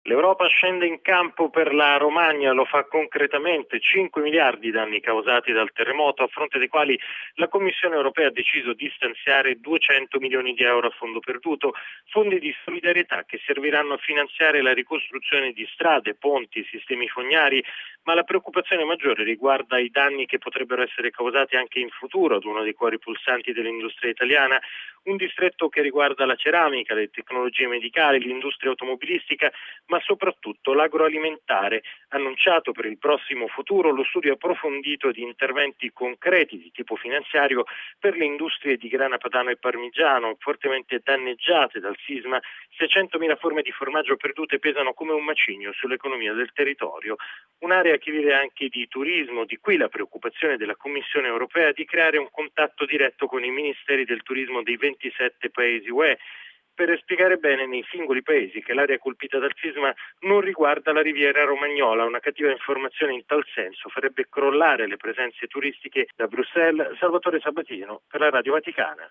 L'Europa scende in campo per la Romagna, lo fa concretamente, 5 miliardi i danni causati dal terremoto, a fronte dei quali la Commissione europea ha deciso di stanziare 200 milioni di euro a fondo perduto, fondi di solidarietà che serviranno a finanziare la ricostruzione di strade, ponti, sistemi fognari, ma la preoccupazione maggiore riguarda i danni che potrebbero essere causati anche in futuro ad uno dei cuori pulsanti dell'industria italiana, un distretto che riguarda la ceramica, le tecnologie medicali, l'industria automobilistica, ma soprattutto l'agroalimentare. Annunciato per il prossimo futuro lo studio approfondito di interventi concreti di tipo finanziario per le industrie di grana padano e parmigiano, fortemente danneggiate dal sisma. 600.000 forme di formaggio perdute pesano come un macigno sull'economia del territorio. Un'area che vive anche di turismo, di qui la preoccupazione della Commissione europea di creare un contatto diretto con i ministeri del turismo dei 27 paesi UE, per spiegare bene nei singoli paesi che l'area colpita dal sisma non riguarda la riviera romagnola. Una cattiva informazione in tal senso farebbe crollare le presenze turistiche. Da Bruxelles, Salvatore Sabatino per la Radio Vaticana.